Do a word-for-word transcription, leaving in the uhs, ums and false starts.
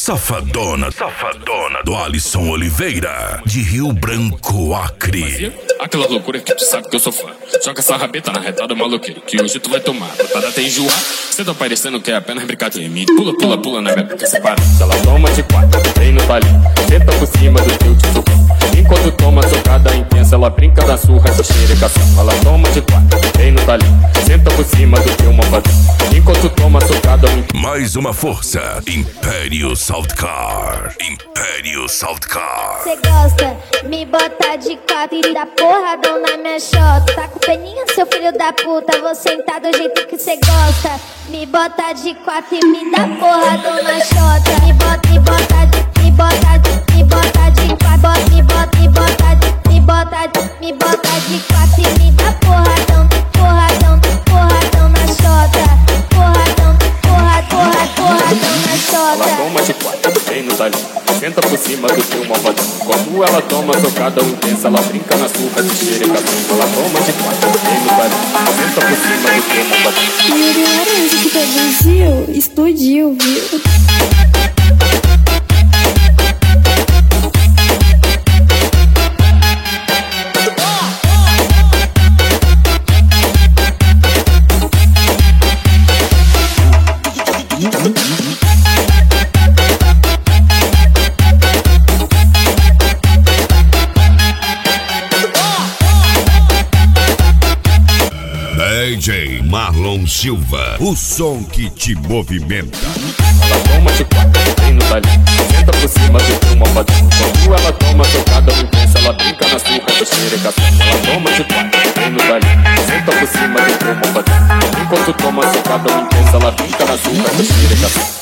Safadona, safadona do Alisson Oliveira, de Rio Branco, Acre. Aquela loucura que tu sabe que eu sou fã. Joga essa rabeta na retada maloqueiro, que hoje tu vai tomar. Botada até enjoar. Cê tá parecendo que é apenas brincadeira. Me pula, pula, pula na minha boca separada. Ela toma de quatro, vem no balinho. Senta por cima do teu tijolo. Enquanto toma socada intensa, ela brinca da surra de xerecação. Ela toma de quatro, vem no balinho. Senta por cima do teu malvadão. Enquanto toma socada intensa. Mais uma força, Império Saltcar. Império Saltcar. Cê gosta, me bota de quatro e dá porradão na minha chota. Tá com peninha, seu filho da puta, vou sentar do jeito que cê gosta. Me bota de quatro e me dá porradão na chota. Me bota, me bota de, me bota de, me bota de quatro. Bota, me bota, me bota de, me bota de, me bota de quatro e me dá porradão, porradão, porradão na chota. Porradão, porra, porra, porradão na chota. Ela toma de quatro, vem no talhinho. Senta por cima do teu malvadão. Quando ela toma socada intensa, ela brinca na surra de xerecação. Ela toma de quatro, vem no talhinho. Senta por cima do teu malvadão. Yuri Laranja que produziu, explodiu, viu? D J Marlon Silva, o som que te movimenta. Ela toma de quatro, vem no talhinho. Senta por cima do teu malvadão. Quando ela toma socada intensa, ela brinca na surra de xerecação. Ela toma de quatro, vem no talhinho. Senta por cima do teu malvadão. Enquanto toma socada intensa, ela brinca na surra de xerecação.